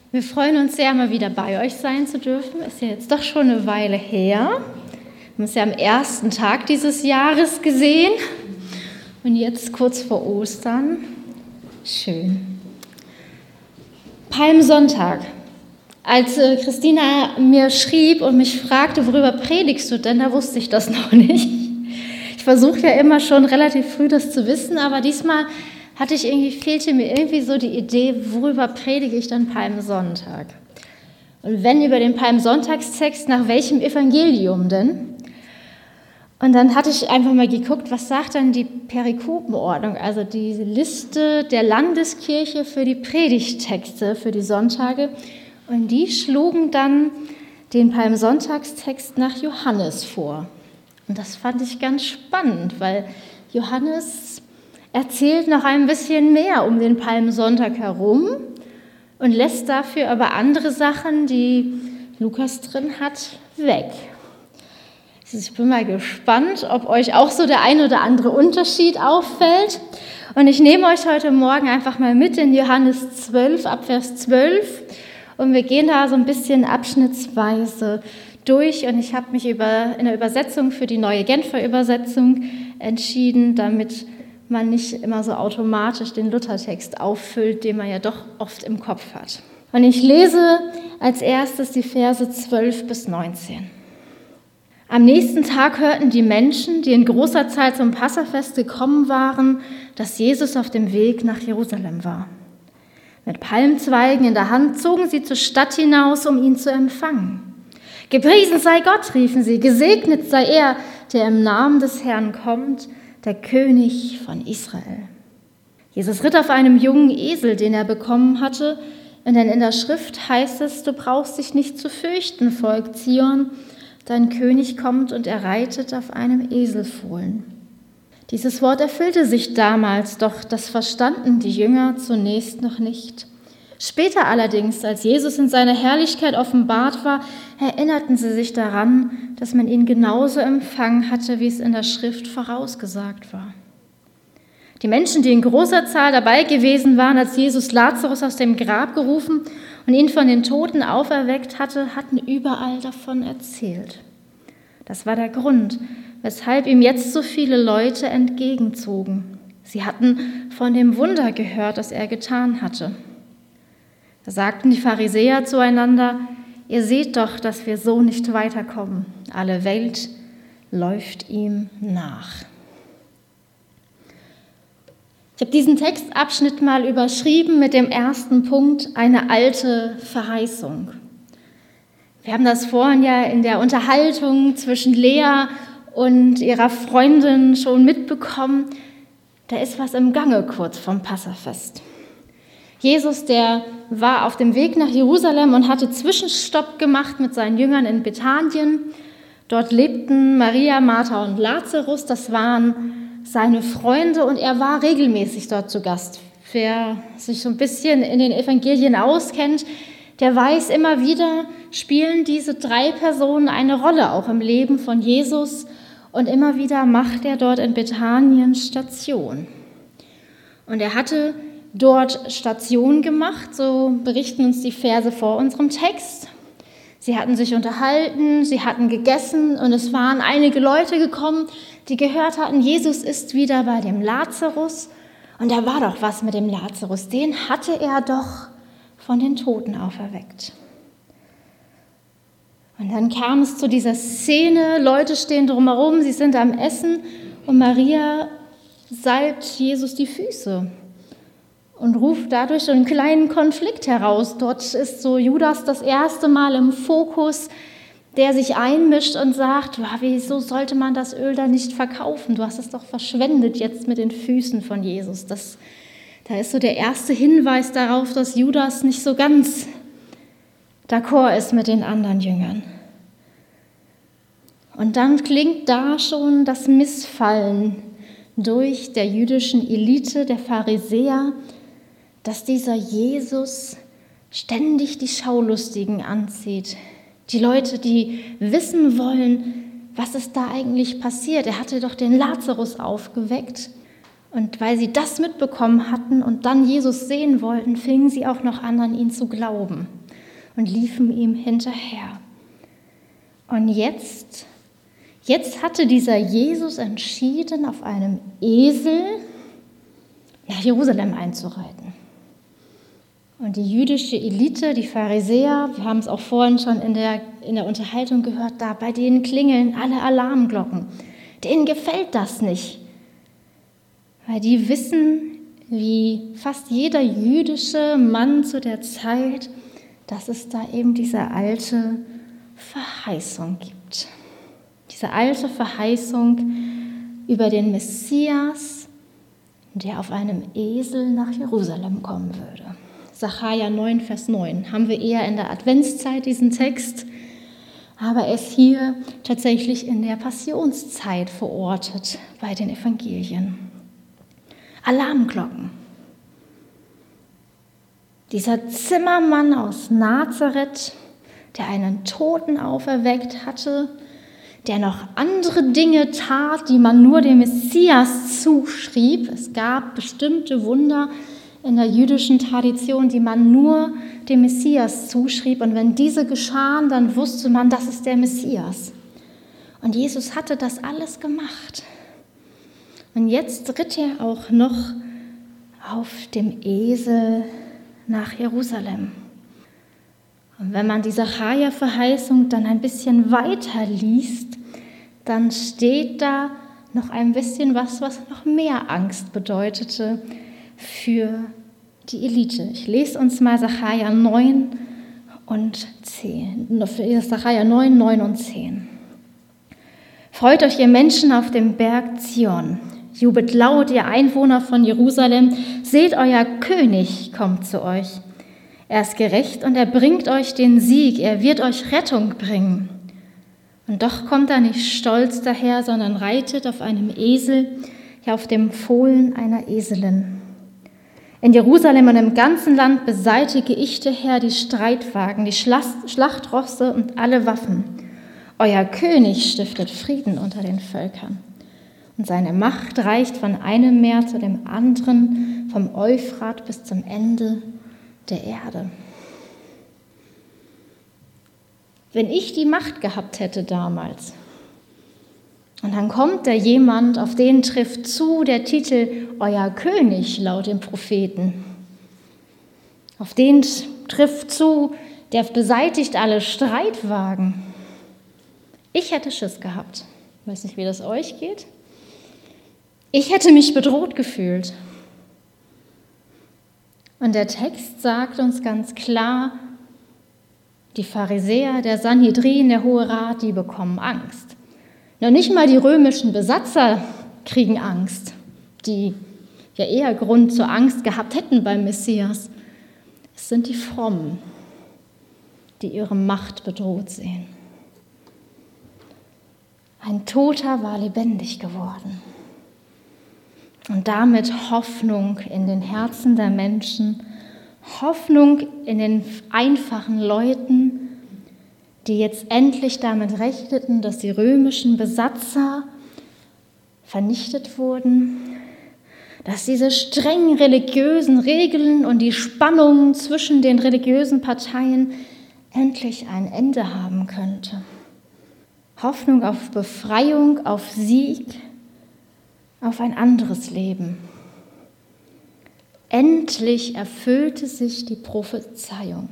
Wir freuen uns sehr, mal wieder bei euch sein zu dürfen. Ist ja jetzt doch schon eine Weile her. Wir haben es ja am ersten Tag dieses Jahres gesehen und jetzt kurz vor Ostern. Schön. Palmsonntag. Als Christina mir schrieb und mich fragte, worüber predigst du denn, da wusste ich das noch nicht. Ich versuche ja immer schon relativ früh das zu wissen, aber diesmal fehlte mir irgendwie so die Idee, worüber predige ich dann Palmsonntag? Und wenn über den Palmsonntagstext, nach welchem Evangelium denn? Und dann hatte ich einfach mal geguckt, was sagt dann die Perikopenordnung, also die Liste der Landeskirche für die Predigttexte für die Sonntage. Und die schlugen dann den Palmsonntagstext nach Johannes vor. Und das fand ich ganz spannend, weil Johannes erzählt noch ein bisschen mehr um den Palmsonntag herum und lässt dafür aber andere Sachen, die Lukas drin hat, weg. Ich bin mal gespannt, ob euch auch so der ein oder andere Unterschied auffällt. Und ich nehme euch heute Morgen einfach mal mit in Johannes 12, ab Vers 12. Und wir gehen da so ein bisschen abschnittsweise durch. Und ich habe mich in der Übersetzung für die neue Genfer Übersetzung entschieden, damit man nicht immer so automatisch den Luthertext auffüllt, den man ja doch oft im Kopf hat. Und ich lese als erstes die Verse 12 bis 19. Am nächsten Tag hörten die Menschen, die in großer Zahl zum Passafest gekommen waren, dass Jesus auf dem Weg nach Jerusalem war. Mit Palmzweigen in der Hand zogen sie zur Stadt hinaus, um ihn zu empfangen. Gepriesen sei Gott, riefen sie, gesegnet sei er, der im Namen des Herrn kommt, der König von Israel. Jesus ritt auf einem jungen Esel, den er bekommen hatte, denn in der Schrift heißt es, du brauchst dich nicht zu fürchten, Volk Zion, dein König kommt und er reitet auf einem Eselfohlen. Dieses Wort erfüllte sich damals, doch das verstanden die Jünger zunächst noch nicht. Später allerdings, als Jesus in seiner Herrlichkeit offenbart war, erinnerten sie sich daran, dass man ihn genauso empfangen hatte, wie es in der Schrift vorausgesagt war. Die Menschen, die in großer Zahl dabei gewesen waren, als Jesus Lazarus aus dem Grab gerufen und ihn von den Toten auferweckt hatte, hatten überall davon erzählt. Das war der Grund, weshalb ihm jetzt so viele Leute entgegenzogen. Sie hatten von dem Wunder gehört, das er getan hatte. Da sagten die Pharisäer zueinander, ihr seht doch, dass wir so nicht weiterkommen. Alle Welt läuft ihm nach. Ich habe diesen Textabschnitt mal überschrieben mit dem ersten Punkt, eine alte Verheißung. Wir haben das vorhin ja in der Unterhaltung zwischen Lea und ihrer Freundin schon mitbekommen. Da ist was im Gange kurz vom Passafest. Jesus, der war auf dem Weg nach Jerusalem und hatte Zwischenstopp gemacht mit seinen Jüngern in Bethanien. Dort lebten Maria, Martha und Lazarus, das waren seine Freunde und er war regelmäßig dort zu Gast. Wer sich so ein bisschen in den Evangelien auskennt, der weiß, immer wieder spielen diese drei Personen eine Rolle, auch im Leben von Jesus. Und immer wieder macht er dort in Bethanien Station. Und er hatte dort Station gemacht, so berichten uns die Verse vor unserem Text. Sie hatten sich unterhalten, sie hatten gegessen und es waren einige Leute gekommen, die gehört hatten, Jesus ist wieder bei dem Lazarus. Und da war doch was mit dem Lazarus, den hatte er doch von den Toten auferweckt. Und dann kam es zu dieser Szene, Leute stehen drumherum, sie sind am Essen und Maria salbt Jesus die Füße und ruft dadurch so einen kleinen Konflikt heraus. Dort ist so Judas das erste Mal im Fokus, der sich einmischt und sagt, wieso sollte man das Öl da nicht verkaufen? Du hast es doch verschwendet jetzt mit den Füßen von Jesus. Da ist so der erste Hinweis darauf, dass Judas nicht so ganz d'accord ist mit den anderen Jüngern. Und dann klingt da schon das Missfallen durch der jüdischen Elite, der Pharisäer, dass dieser Jesus ständig die Schaulustigen anzieht. Die Leute, die wissen wollen, was ist da eigentlich passiert. Er hatte doch den Lazarus aufgeweckt Und weil sie das mitbekommen hatten und dann Jesus sehen wollten, fingen sie auch noch an ihn zu glauben und liefen ihm hinterher. Und jetzt hatte dieser Jesus entschieden, auf einem Esel nach Jerusalem einzureiten. Und die jüdische Elite, die Pharisäer, wir haben es auch vorhin schon in der Unterhaltung gehört, da bei denen klingeln alle Alarmglocken. Denen gefällt das nicht, weil die wissen, wie fast jeder jüdische Mann zu der Zeit, dass es da eben diese alte Verheißung gibt. Diese alte Verheißung über den Messias, der auf einem Esel nach Jerusalem kommen würde. Sacharja 9, Vers 9. Haben wir eher in der Adventszeit diesen Text, aber er ist hier tatsächlich in der Passionszeit verortet bei den Evangelien. Alarmglocken. Dieser Zimmermann aus Nazareth, der einen Toten auferweckt hatte, der noch andere Dinge tat, die man nur dem Messias zuschrieb. Es gab bestimmte Wunder in der jüdischen Tradition, die man nur dem Messias zuschrieb. Und wenn diese geschahen, dann wusste man, das ist der Messias. Und Jesus hatte das alles gemacht. Und jetzt ritt er auch noch auf dem Esel nach Jerusalem. Und wenn man die Sacharja-Verheißung dann ein bisschen weiter liest, dann steht da noch ein bisschen was noch mehr Angst bedeutete für die Elite. Ich lese uns mal Sacharja 9 und 10. Sacharja 9, 9 und 10. Freut euch, ihr Menschen auf dem Berg Zion. Jubelt laut, ihr Einwohner von Jerusalem. Seht, euer König kommt zu euch. Er ist gerecht und er bringt euch den Sieg. Er wird euch Rettung bringen. Und doch kommt er nicht stolz daher, sondern reitet auf einem Esel, ja auf dem Fohlen einer Eselin. In Jerusalem und im ganzen Land beseitige ich der Herr die Streitwagen, die Schlachtrosse und alle Waffen. Euer König stiftet Frieden unter den Völkern. Und seine Macht reicht von einem Meer zu dem anderen, vom Euphrat bis zum Ende der Erde. Wenn ich die Macht gehabt hätte damals, und dann kommt da jemand, auf den trifft zu der Titel Euer König laut dem Propheten. Auf den trifft zu, der beseitigt alle Streitwagen. Ich hätte Schiss gehabt. Ich weiß nicht, wie das euch geht. Ich hätte mich bedroht gefühlt. Und der Text sagt uns ganz klar, die Pharisäer, der Sanhedrin, der Hohe Rat, die bekommen Angst. Noch nicht mal die römischen Besatzer kriegen Angst, die ja eher Grund zur Angst gehabt hätten beim Messias. Es sind die Frommen, die ihre Macht bedroht sehen. Ein Toter war lebendig geworden. Und damit Hoffnung in den Herzen der Menschen, Hoffnung in den einfachen Leuten, die jetzt endlich damit rechneten, dass die römischen Besatzer vernichtet wurden, dass diese strengen religiösen Regeln und die Spannungen zwischen den religiösen Parteien endlich ein Ende haben könnte. Hoffnung auf Befreiung, auf Sieg, auf ein anderes Leben. Endlich erfüllte sich die Prophezeiung.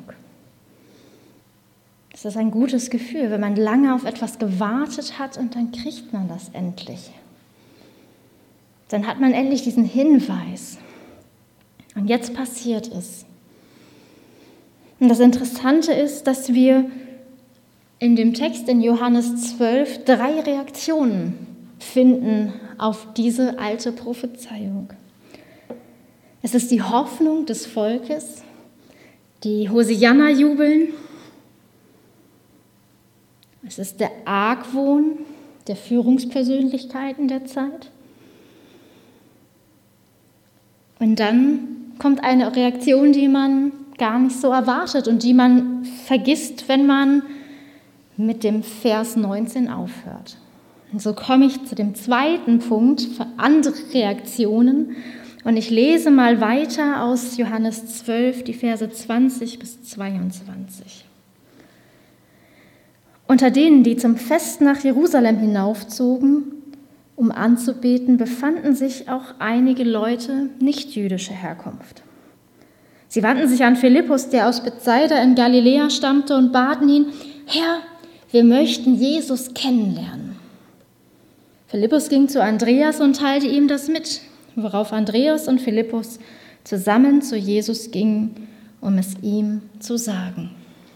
Das ist ein gutes Gefühl, wenn man lange auf etwas gewartet hat und dann kriegt man das endlich. Dann hat man endlich diesen Hinweis. Und jetzt passiert es. Und das Interessante ist, dass wir in dem Text in Johannes 12 3 Reaktionen finden auf diese alte Prophezeiung. Es ist die Hoffnung des Volkes, die Hosianna jubeln. Es ist der Argwohn der Führungspersönlichkeiten der Zeit. Und dann kommt eine Reaktion, die man gar nicht so erwartet und die man vergisst, wenn man mit dem Vers 19 aufhört. Und so komme ich zu dem zweiten Punkt für andere Reaktionen. Und ich lese mal weiter aus Johannes 12, die Verse 20 bis 22. Unter denen, die zum Fest nach Jerusalem hinaufzogen, um anzubeten, befanden sich auch einige Leute nichtjüdischer Herkunft. Sie wandten sich an Philippus, der aus Bethsaida in Galiläa stammte, und baten ihn: Herr, wir möchten Jesus kennenlernen. Philippus ging zu Andreas und teilte ihm das mit, worauf Andreas und Philippus zusammen zu Jesus gingen, um es ihm zu sagen.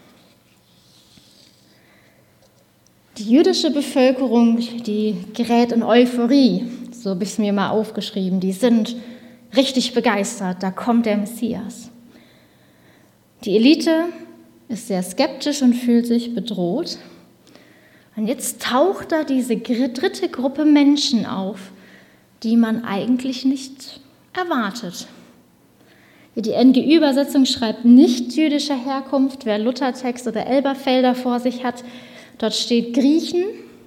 Die jüdische Bevölkerung, die gerät in Euphorie, so habe ich es mir mal aufgeschrieben. Die sind richtig begeistert, da kommt der Messias. Die Elite ist sehr skeptisch und fühlt sich bedroht. Und jetzt taucht da diese dritte Gruppe Menschen auf, die man eigentlich nicht erwartet. Die NGÜ-Übersetzung schreibt nicht jüdischer Herkunft, wer Luthertext oder Elberfelder vor sich hat. Dort steht Griechen.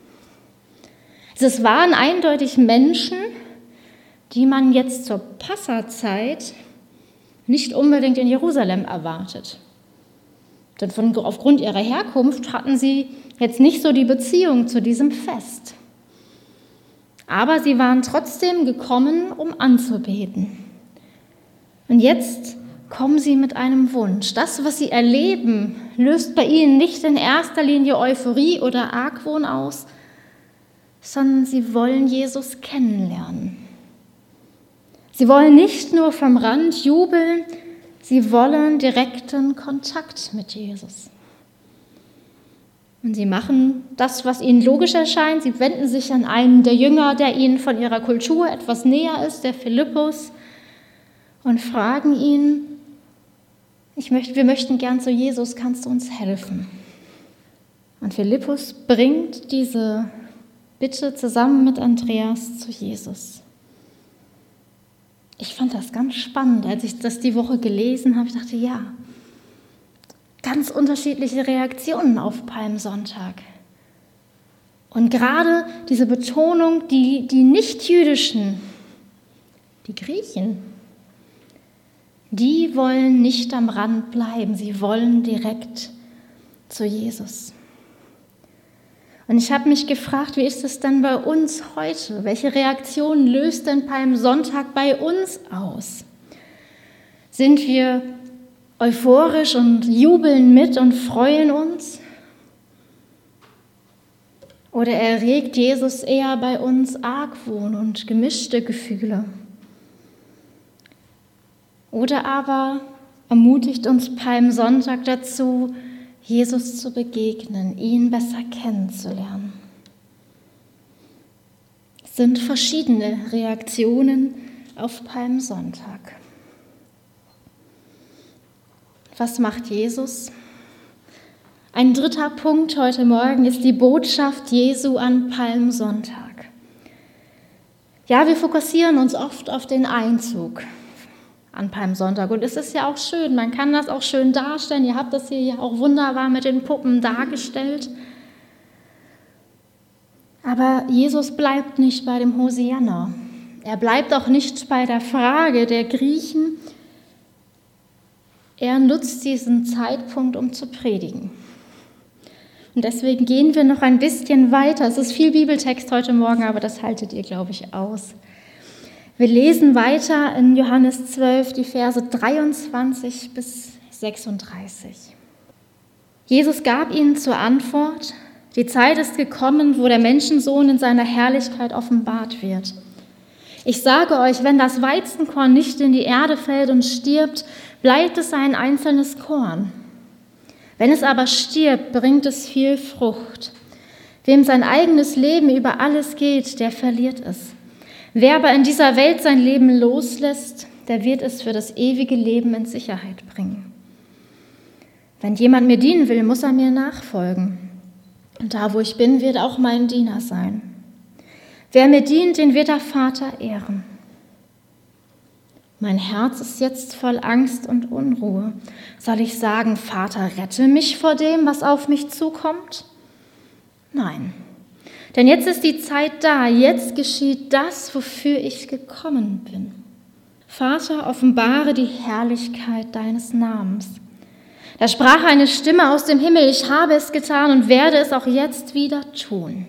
Es waren eindeutig Menschen, die man jetzt zur Passazeit nicht unbedingt in Jerusalem erwartet. Denn aufgrund ihrer Herkunft hatten sie jetzt nicht so die Beziehung zu diesem Fest. Aber sie waren trotzdem gekommen, um anzubeten. Und jetzt kommen sie mit einem Wunsch. Das, was sie erleben, löst bei ihnen nicht in erster Linie Euphorie oder Argwohn aus, sondern sie wollen Jesus kennenlernen. Sie wollen nicht nur vom Rand jubeln, sie wollen direkten Kontakt mit Jesus. Und sie machen das, was ihnen logisch erscheint. Sie wenden sich an einen der Jünger, der ihnen von ihrer Kultur etwas näher ist, der Philippus, und fragen ihn: Wir möchten gern zu Jesus, kannst du uns helfen? Und Philippus bringt diese Bitte zusammen mit Andreas zu Jesus. Ich fand das ganz spannend, als ich das die Woche gelesen habe. Ich dachte, ja, ganz unterschiedliche Reaktionen auf Palmsonntag. Und gerade diese Betonung, die Nichtjüdischen, die Griechen, die wollen nicht am Rand bleiben, sie wollen direkt zu Jesus. Und ich habe mich gefragt, wie ist es denn bei uns heute? Welche Reaktionen löst denn Palmsonntag bei uns aus? Sind wir euphorisch und jubeln mit und freuen uns? Oder erregt Jesus eher bei uns Argwohn und gemischte Gefühle? Oder aber ermutigt uns Palmsonntag dazu, Jesus zu begegnen, ihn besser kennenzulernen? Es sind verschiedene Reaktionen auf Palmsonntag. Was macht Jesus? Ein dritter Punkt heute Morgen ist die Botschaft Jesu an Palmsonntag. Ja, wir fokussieren uns oft auf den Einzug an Palmsonntag. Und es ist ja auch schön, man kann das auch schön darstellen. Ihr habt das hier ja auch wunderbar mit den Puppen dargestellt. Aber Jesus bleibt nicht bei dem Hosianna. Er bleibt auch nicht bei der Frage der Griechen. Er nutzt diesen Zeitpunkt, um zu predigen. Und deswegen gehen wir noch ein bisschen weiter. Es ist viel Bibeltext heute Morgen, aber das haltet ihr, glaube ich, aus. Wir lesen weiter in Johannes 12, die Verse 23 bis 36. Jesus gab ihnen zur Antwort: Die Zeit ist gekommen, wo der Menschensohn in seiner Herrlichkeit offenbart wird. Ich sage euch, wenn das Weizenkorn nicht in die Erde fällt und stirbt, bleibt es ein einzelnes Korn. Wenn es aber stirbt, bringt es viel Frucht. Wem sein eigenes Leben über alles geht, der verliert es. Wer aber in dieser Welt sein Leben loslässt, der wird es für das ewige Leben in Sicherheit bringen. Wenn jemand mir dienen will, muss er mir nachfolgen. Und da, wo ich bin, wird auch mein Diener sein. Wer mir dient, den wird der Vater ehren. Mein Herz ist jetzt voll Angst und Unruhe. Soll ich sagen, Vater, rette mich vor dem, was auf mich zukommt? Nein. Denn jetzt ist die Zeit da, jetzt geschieht das, wofür ich gekommen bin. Vater, offenbare die Herrlichkeit deines Namens. Da sprach eine Stimme aus dem Himmel, ich habe es getan und werde es auch jetzt wieder tun.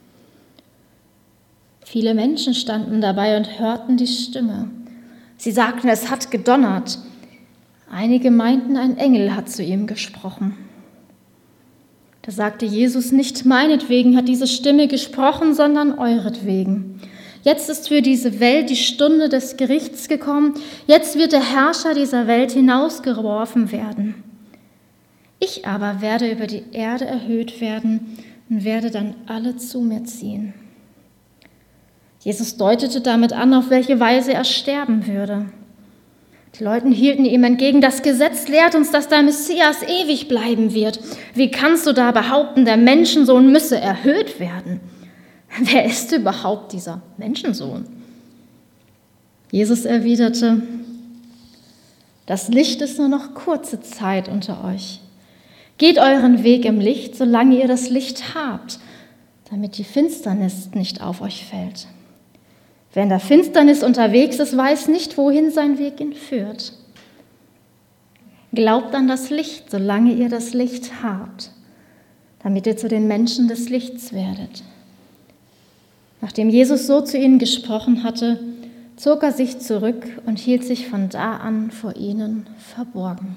Viele Menschen standen dabei und hörten die Stimme. Sie sagten, es hat gedonnert. Einige meinten, ein Engel hat zu ihm gesprochen. Da sagte Jesus, nicht meinetwegen hat diese Stimme gesprochen, sondern euretwegen. Jetzt ist für diese Welt die Stunde des Gerichts gekommen. Jetzt wird der Herrscher dieser Welt hinausgeworfen werden. Ich aber werde über die Erde erhöht werden und werde dann alle zu mir ziehen. Jesus deutete damit an, auf welche Weise er sterben würde. Die Leute hielten ihm entgegen, das Gesetz lehrt uns, dass der Messias ewig bleiben wird. Wie kannst du da behaupten, der Menschensohn müsse erhöht werden? Wer ist überhaupt dieser Menschensohn? Jesus erwiderte, das Licht ist nur noch kurze Zeit unter euch. Geht euren Weg im Licht, solange ihr das Licht habt, damit die Finsternis nicht auf euch fällt. Wer in der Finsternis unterwegs ist, weiß nicht, wohin sein Weg ihn führt. Glaubt an das Licht, solange ihr das Licht habt, damit ihr zu den Menschen des Lichts werdet. Nachdem Jesus so zu ihnen gesprochen hatte, zog er sich zurück und hielt sich von da an vor ihnen verborgen.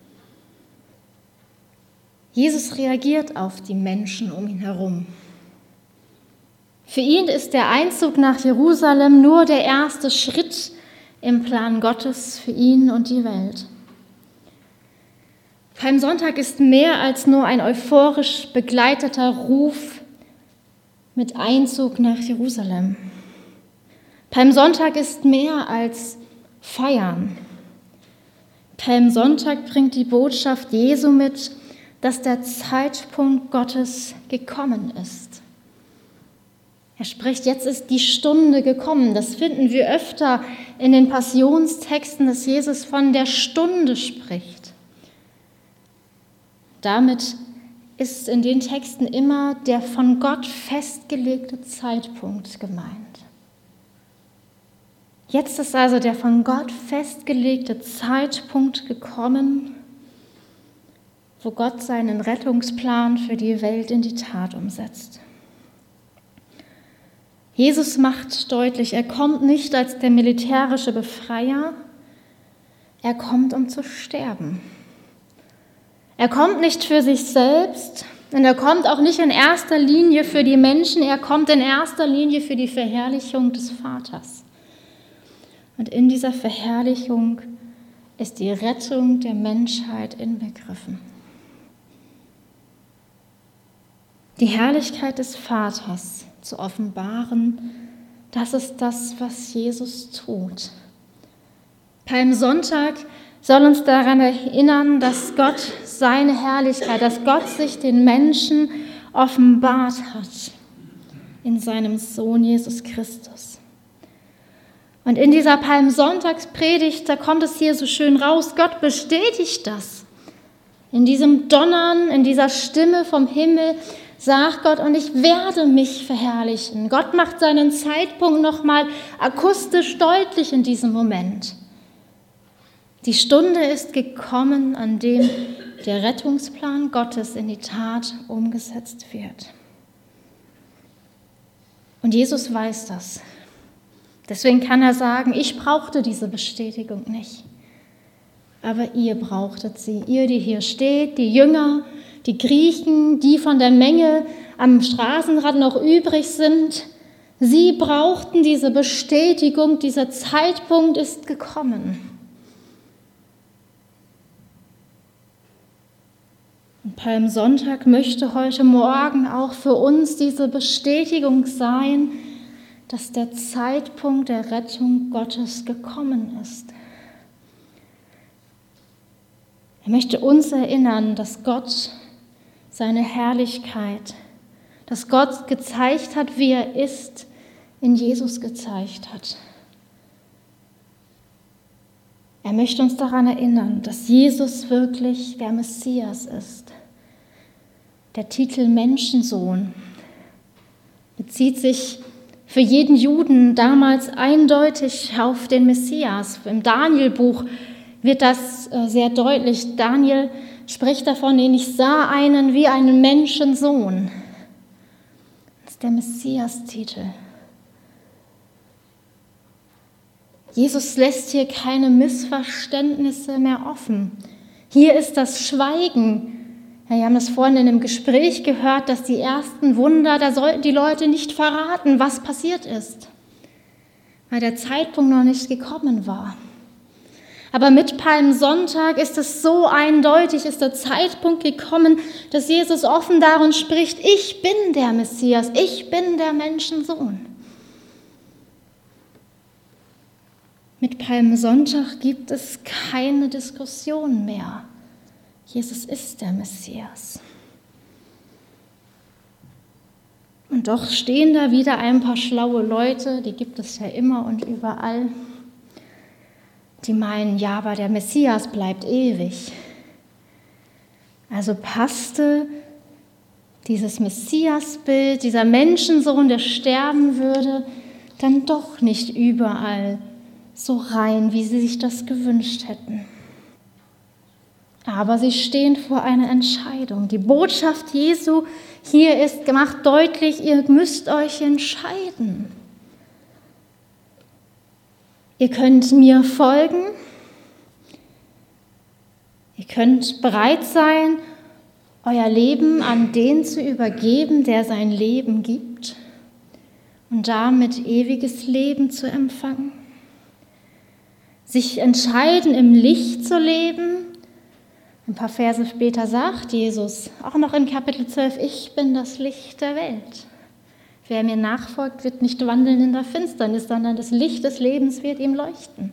Jesus reagiert auf die Menschen um ihn herum. Für ihn ist der Einzug nach Jerusalem nur der erste Schritt im Plan Gottes für ihn und die Welt. Palmsonntag ist mehr als nur ein euphorisch begleiteter Ruf mit Einzug nach Jerusalem. Palmsonntag ist mehr als Feiern. Palmsonntag bringt die Botschaft Jesu mit, dass der Zeitpunkt Gottes gekommen ist. Er spricht, jetzt ist die Stunde gekommen. Das finden wir öfter in den Passionstexten, dass Jesus von der Stunde spricht. Damit ist in den Texten immer der von Gott festgelegte Zeitpunkt gemeint. Jetzt ist also der von Gott festgelegte Zeitpunkt gekommen, wo Gott seinen Rettungsplan für die Welt in die Tat umsetzt. Jesus macht deutlich, er kommt nicht als der militärische Befreier, er kommt, um zu sterben. Er kommt nicht für sich selbst und er kommt auch nicht in erster Linie für die Menschen, er kommt in erster Linie für die Verherrlichung des Vaters. Und in dieser Verherrlichung ist die Rettung der Menschheit inbegriffen. Die Herrlichkeit des Vaters zu offenbaren, das ist das, was Jesus tut. Palmsonntag soll uns daran erinnern, dass Gott seine Herrlichkeit, dass Gott sich den Menschen offenbart hat in seinem Sohn Jesus Christus. Und in dieser Palmsonntagspredigt, da kommt es hier so schön raus, Gott bestätigt das. In diesem Donnern, in dieser Stimme vom Himmel sagt Gott, und ich werde mich verherrlichen. Gott macht seinen Zeitpunkt nochmal akustisch deutlich in diesem Moment. Die Stunde ist gekommen, an dem der Rettungsplan Gottes in die Tat umgesetzt wird. Und Jesus weiß das. Deswegen kann er sagen, ich brauchte diese Bestätigung nicht. Aber ihr brauchtet sie, ihr, die hier steht, die Jünger, die Griechen, die von der Menge am Straßenrand noch übrig sind. Sie brauchten diese Bestätigung, dieser Zeitpunkt ist gekommen. Und Palmsonntag möchte heute Morgen auch für uns diese Bestätigung sein, dass der Zeitpunkt der Rettung Gottes gekommen ist. Er möchte uns erinnern, dass Gott seine Herrlichkeit, dass Gott gezeigt hat, wie er ist, in Jesus gezeigt hat. Er möchte uns daran erinnern, dass Jesus wirklich der Messias ist. Der Titel Menschensohn bezieht sich für jeden Juden damals eindeutig auf den Messias. Im Daniel-Buch wird das sehr deutlich. Daniel spricht davon, ich sah einen wie einen Menschensohn. Das ist der Messias-Titel. Jesus lässt hier keine Missverständnisse mehr offen. Hier ist das Schweigen. Ja, wir haben das vorhin in einem Gespräch gehört, dass die ersten Wunder, da sollten die Leute nicht verraten, was passiert ist, weil der Zeitpunkt noch nicht gekommen war. Aber mit Palmsonntag ist es so eindeutig, ist der Zeitpunkt gekommen, dass Jesus offen darin spricht, ich bin der Messias, ich bin der Menschensohn. Mit Palmsonntag gibt es keine Diskussion mehr. Jesus ist der Messias. Und doch stehen da wieder ein paar schlaue Leute, die gibt es ja immer und überall, die meinen, ja, aber der Messias bleibt ewig. Also passte dieses Messiasbild, dieser Menschensohn, der sterben würde, dann doch nicht überall so rein, wie sie sich das gewünscht hätten. Aber sie stehen vor einer Entscheidung. Die Botschaft Jesu hier ist gemacht deutlich, ihr müsst euch entscheiden. Ihr könnt mir folgen, ihr könnt bereit sein, euer Leben an den zu übergeben, der sein Leben gibt und damit ewiges Leben zu empfangen. Sich entscheiden, im Licht zu leben. Ein paar Verse später sagt Jesus, auch noch in Kapitel 12, ich bin das Licht der Welt. Wer mir nachfolgt, wird nicht wandeln in der Finsternis, sondern das Licht des Lebens wird ihm leuchten.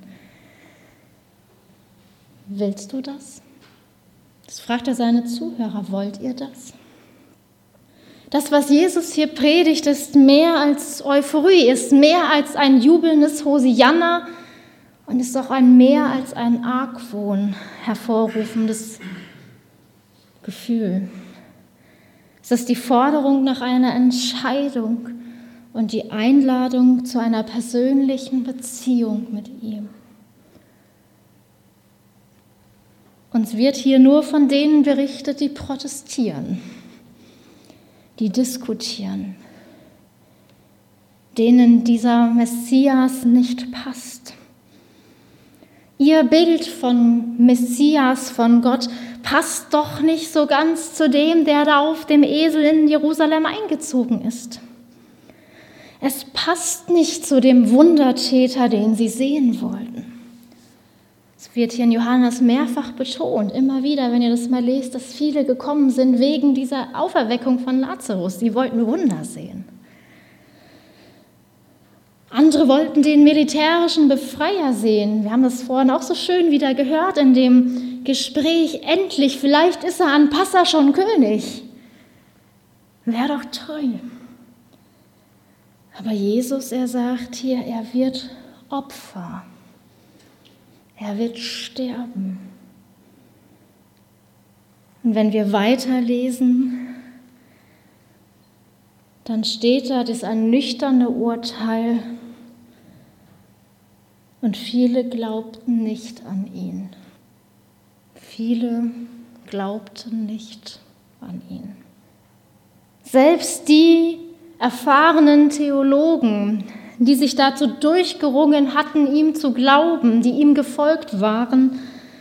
Willst du das? Das fragt er seine Zuhörer, wollt ihr das? Das, was Jesus hier predigt, ist mehr als Euphorie, ist mehr als ein jubelndes Hosianna und ist auch mehr als ein Argwohn hervorrufendes Gefühl. Es ist die Forderung nach einer Entscheidung und die Einladung zu einer persönlichen Beziehung mit ihm. Uns wird hier nur von denen berichtet, die protestieren, die diskutieren, denen dieser Messias nicht passt. Ihr Bild von Messias, von Gott, passt doch nicht so ganz zu dem, der da auf dem Esel in Jerusalem eingezogen ist. Es passt nicht zu dem Wundertäter, den sie sehen wollten. Es wird hier in Johannes mehrfach betont, immer wieder, wenn ihr das mal lest, dass viele gekommen sind wegen dieser Auferweckung von Lazarus. Sie wollten Wunder sehen. Andere wollten den militärischen Befreier sehen. Wir haben das vorhin auch so schön wieder gehört in dem Gespräch. Endlich, vielleicht ist er an Passa schon König. Wäre doch toll. Aber Jesus, er sagt hier, er wird Opfer. Er wird sterben. Und wenn wir weiterlesen, dann steht da das ernüchternde Urteil, und viele glaubten nicht an ihn. Viele glaubten nicht an ihn. Selbst die erfahrenen Theologen, die sich dazu durchgerungen hatten, ihm zu glauben, die ihm gefolgt waren,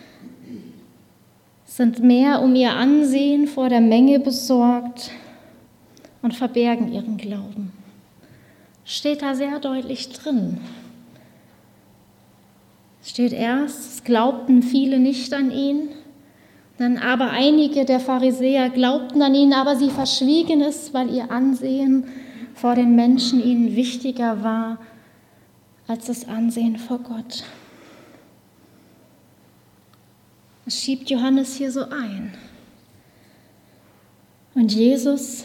sind mehr um ihr Ansehen vor der Menge besorgt und verbergen ihren Glauben. Steht da sehr deutlich drin. Es steht erst, es glaubten viele nicht an ihn, dann aber einige der Pharisäer glaubten an ihn, aber sie verschwiegen es, weil ihr Ansehen vor den Menschen ihnen wichtiger war als das Ansehen vor Gott. Das schiebt Johannes hier so ein. Und Jesus,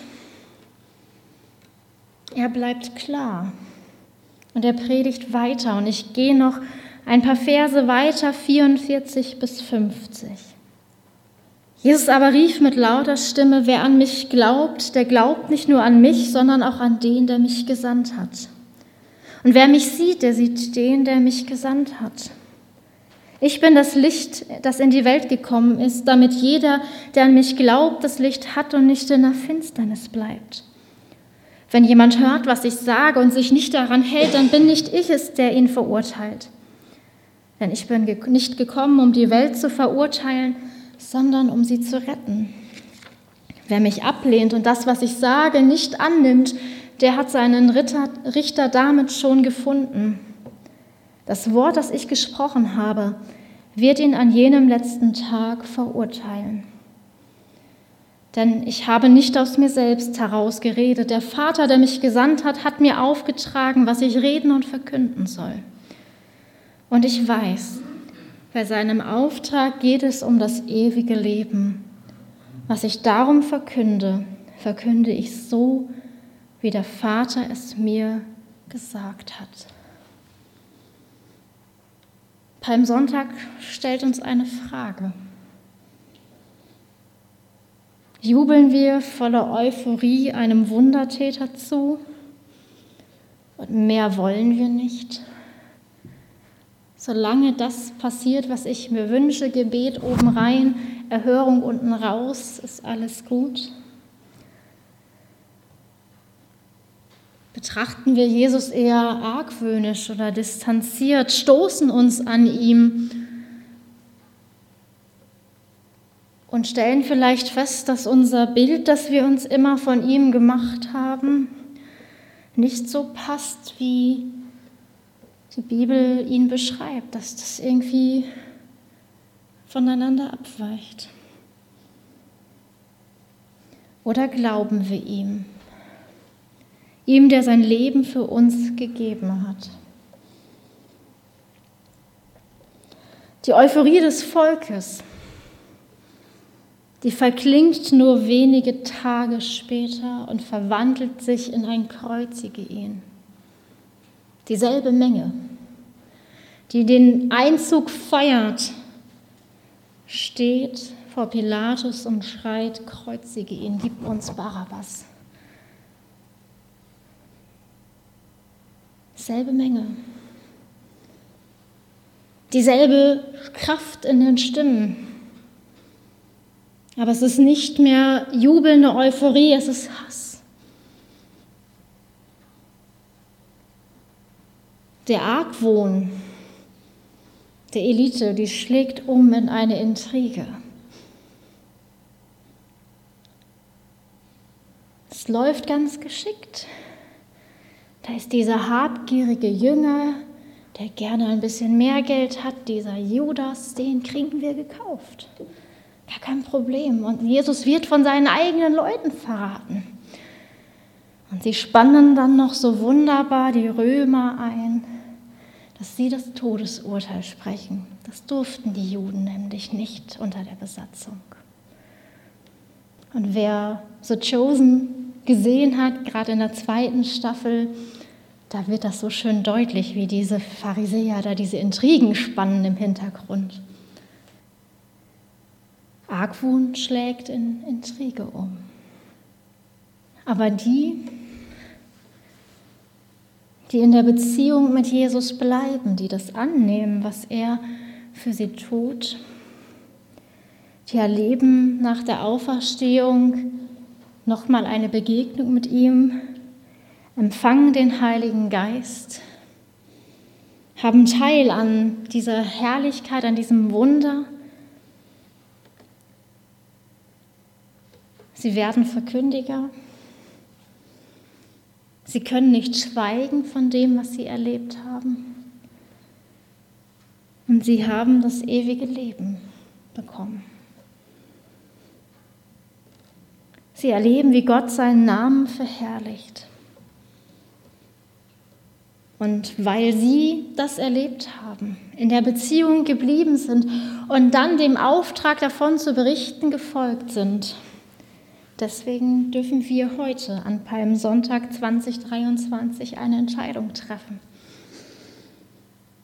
er bleibt klar und er predigt weiter. Und ich gehe noch ein paar Verse weiter, 44 bis 50. Jesus aber rief mit lauter Stimme, wer an mich glaubt, der glaubt nicht nur an mich, sondern auch an den, der mich gesandt hat. Und wer mich sieht, der sieht den, der mich gesandt hat. Ich bin das Licht, das in die Welt gekommen ist, damit jeder, der an mich glaubt, das Licht hat und nicht in der Finsternis bleibt. Wenn jemand hört, was ich sage und sich nicht daran hält, dann bin nicht ich es, der ihn verurteilt. Denn ich bin nicht gekommen, um die Welt zu verurteilen, sondern um sie zu retten. Wer mich ablehnt und das, was ich sage, nicht annimmt, der hat seinen Richter damit schon gefunden. Das Wort, das ich gesprochen habe, wird ihn an jenem letzten Tag verurteilen. Denn ich habe nicht aus mir selbst heraus geredet. Der Vater, der mich gesandt hat, hat mir aufgetragen, was ich reden und verkünden soll. Und ich weiß, bei seinem Auftrag geht es um das ewige Leben. Was ich darum verkünde, verkünde ich so, wie der Vater es mir gesagt hat. Palmsonntag stellt uns eine Frage. Jubeln wir voller Euphorie einem Wundertäter zu? Und mehr wollen wir nicht? Solange das passiert, was ich mir wünsche, Gebet oben rein, Erhörung unten raus, ist alles gut. Betrachten wir Jesus eher argwöhnisch oder distanziert, stoßen uns an ihm und stellen vielleicht fest, dass unser Bild, das wir uns immer von ihm gemacht haben, nicht so passt, wie die Bibel ihn beschreibt, dass das irgendwie voneinander abweicht. Oder glauben wir ihm? Ihm, der sein Leben für uns gegeben hat. Die Euphorie des Volkes, die verklingt nur wenige Tage später und verwandelt sich in ein Kreuzige ihn. Dieselbe Menge, die den Einzug feiert, steht vor Pilatus und schreit, kreuzige ihn, gib uns Barabbas. Selbe Menge. Dieselbe Kraft in den Stimmen. Aber es ist nicht mehr jubelnde Euphorie, es ist Hass. Der Argwohn der Elite, die schlägt um in eine Intrige. Es läuft ganz geschickt. Da ist dieser habgierige Jünger, der gerne ein bisschen mehr Geld hat, dieser Judas, den kriegen wir gekauft. Gar kein Problem. Und Jesus wird von seinen eigenen Leuten verraten. Und sie spannen dann noch so wunderbar die Römer ein, dass sie das Todesurteil sprechen. Das durften die Juden nämlich nicht unter der Besatzung. Und wer The Chosen gesehen hat, gerade in der 2. Staffel, da wird das so schön deutlich, wie diese Pharisäer da diese Intrigen spannen im Hintergrund. Argwohn schlägt in Intrige um. Aber die in der Beziehung mit Jesus bleiben, die das annehmen, was er für sie tut, die erleben nach der Auferstehung nochmal eine Begegnung mit ihm, empfangen den Heiligen Geist, haben Teil an dieser Herrlichkeit, an diesem Wunder. Sie werden Verkündiger. Sie können nicht schweigen von dem, was sie erlebt haben. Und sie haben das ewige Leben bekommen. Sie erleben, wie Gott seinen Namen verherrlicht. Und weil sie das erlebt haben, in der Beziehung geblieben sind und dann dem Auftrag davon zu berichten gefolgt sind, deswegen dürfen wir heute an Palmsonntag 2023 eine Entscheidung treffen.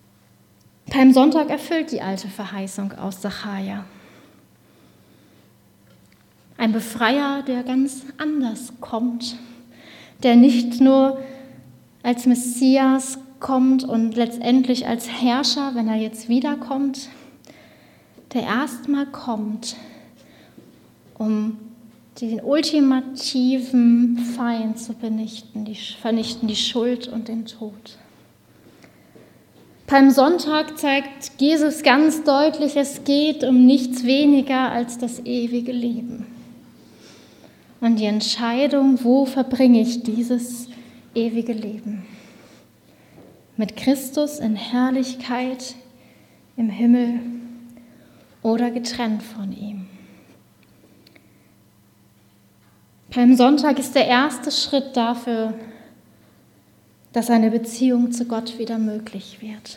Palmsonntag erfüllt die alte Verheißung aus Sacharja. Ein Befreier, der ganz anders kommt, der nicht nur als Messias kommt und letztendlich als Herrscher, wenn er jetzt wiederkommt, der erstmal kommt, um den ultimativen Feind zu vernichten, die Schuld und den Tod. Palmsonntag zeigt Jesus ganz deutlich, es geht um nichts weniger als das ewige Leben. Und die Entscheidung, wo verbringe ich dieses ewige Leben? Mit Christus in Herrlichkeit im Himmel oder getrennt von ihm? Palmsonntag ist der erste Schritt dafür, dass eine Beziehung zu Gott wieder möglich wird.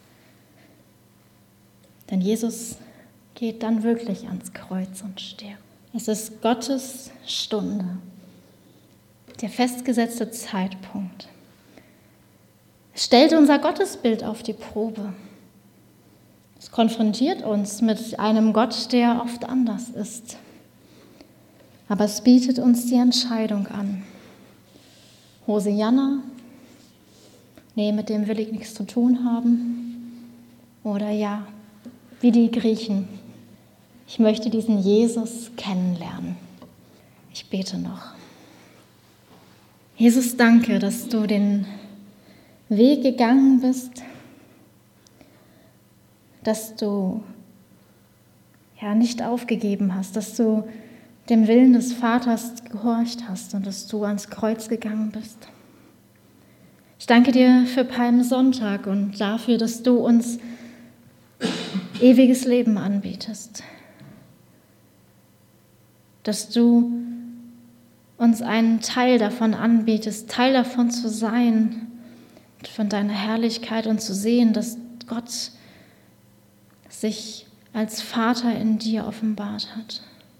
Denn Jesus geht dann wirklich ans Kreuz und stirbt. Es ist Gottes Stunde, der festgesetzte Zeitpunkt. Es stellt unser Gottesbild auf die Probe. Es konfrontiert uns mit einem Gott, der oft anders ist. Aber es bietet uns die Entscheidung an. Hosianna, nee, mit dem will ich nichts zu tun haben. Oder ja, wie die Griechen, ich möchte diesen Jesus kennenlernen. Ich bete noch. Jesus, danke, dass du den Weg gegangen bist, dass du nicht aufgegeben hast, dass du dem Willen des Vaters gehorcht hast und dass du ans Kreuz gegangen bist. Ich danke dir für Palmsonntag und dafür, dass du uns ewiges Leben anbietest, dass du uns einen Teil davon anbietest, Teil davon zu sein, von deiner Herrlichkeit und zu sehen, dass Gott sich als Vater in dir offenbart hat.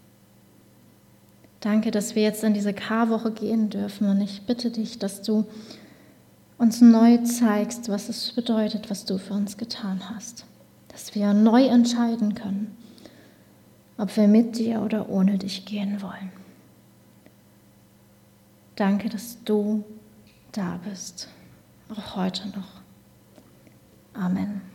Danke, dass wir jetzt in diese Karwoche gehen dürfen und ich bitte dich, dass du uns neu zeigst, was es bedeutet, was du für uns getan hast. Dass wir neu entscheiden können, ob wir mit dir oder ohne dich gehen wollen. Danke, dass du da bist, auch heute noch. Amen.